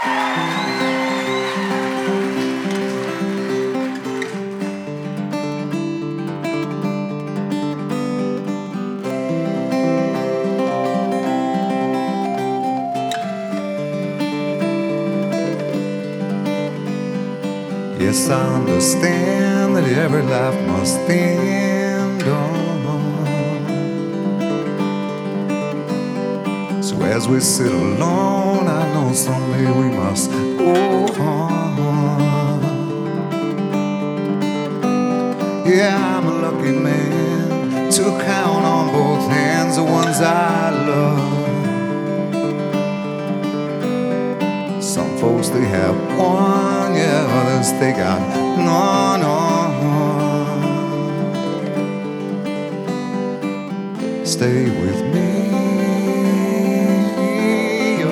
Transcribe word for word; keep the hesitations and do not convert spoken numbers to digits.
Yes, I understand that every life must end on. So as we sit alone, I know someday we must go on. Yeah, I'm a lucky man to count on both hands the ones I love. Some folks, they have one, yeah, others, they got none, none. Stay with me.